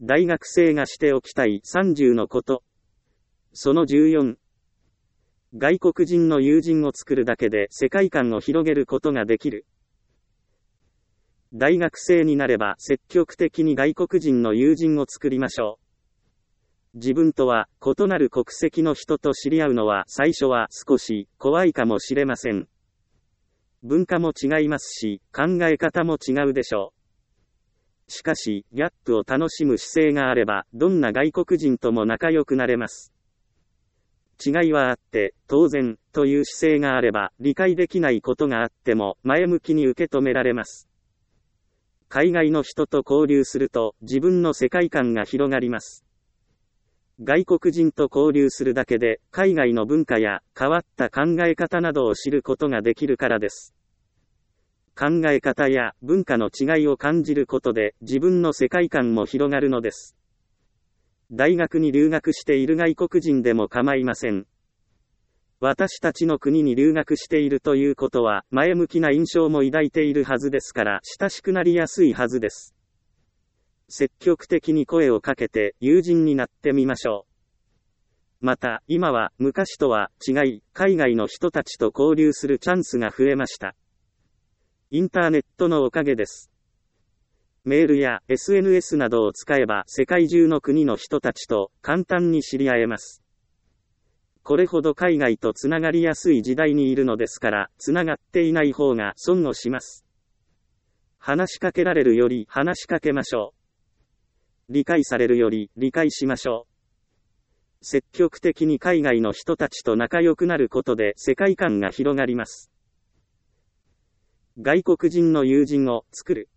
大学生がしておきたい30のこと。その14。外国人の友人を作るだけで世界観を広げることができる。大学生になれば積極的に外国人の友人を作りましょう。自分とは異なる国籍の人と知り合うのは最初は少し怖いかもしれません。文化も違いますし、考え方も違うでしょう。しかし、ギャップを楽しむ姿勢があれば、どんな外国人とも仲良くなれます。違いはあって、当然、という姿勢があれば、理解できないことがあっても、前向きに受け止められます。海外の人と交流すると、自分の世界観が広がります。外国人と交流するだけで、海外の文化や変わった考え方などを知ることができるからです。考え方や文化の違いを感じることで、自分の世界観も広がるのです。大学に留学している外国人でも構いません。私たちの国に留学しているということは、前向きな印象も抱いているはずですから、親しくなりやすいはずです。積極的に声をかけて友人になってみましょう。また、今は昔とは違い、海外の人たちと交流するチャンスが増えました。インターネットのおかげです。メールや SNS などを使えば世界中の国の人たちと簡単に知り合えます。これほど海外とつながりやすい時代にいるのですから、つながっていない方が損をします。話しかけられるより話しかけましょう。理解されるより理解しましょう。積極的に海外の人たちと仲良くなることで世界観が広がります。外国人の友人を作る。